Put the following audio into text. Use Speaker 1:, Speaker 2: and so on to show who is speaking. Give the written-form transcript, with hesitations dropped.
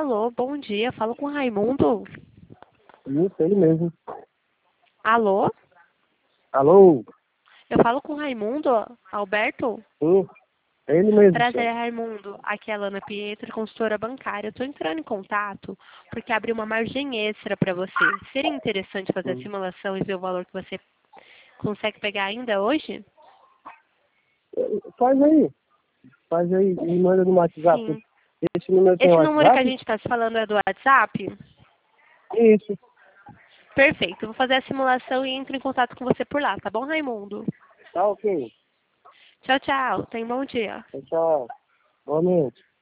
Speaker 1: Alô, bom dia. Falo com o Raimundo.
Speaker 2: Isso, ele mesmo.
Speaker 1: Alô?
Speaker 2: Alô?
Speaker 1: Eu falo com o Raimundo, Alberto?
Speaker 2: Sim, é ele mesmo,
Speaker 1: Prazer,
Speaker 2: senhor.
Speaker 1: Raimundo. Aqui é a Lana Pietro, consultora bancária. Eu estou entrando em contato porque abri uma margem extra para você. Seria interessante fazer a
Speaker 2: Hum.
Speaker 1: simulação e ver o valor que você consegue pegar ainda hoje?
Speaker 2: Faz aí, me manda no WhatsApp.
Speaker 1: Sim.
Speaker 2: Esse número tem
Speaker 1: Esse número que a
Speaker 2: WhatsApp?
Speaker 1: gente está se falando é do WhatsApp?
Speaker 2: Isso,
Speaker 1: Perfeito. Eu vou fazer a simulação e entro em contato com você por lá, tá bom, Raimundo?
Speaker 2: tá ok.
Speaker 1: Tchau, tchau. Tenha um bom dia.
Speaker 2: Tchau, tchau. Boa noite.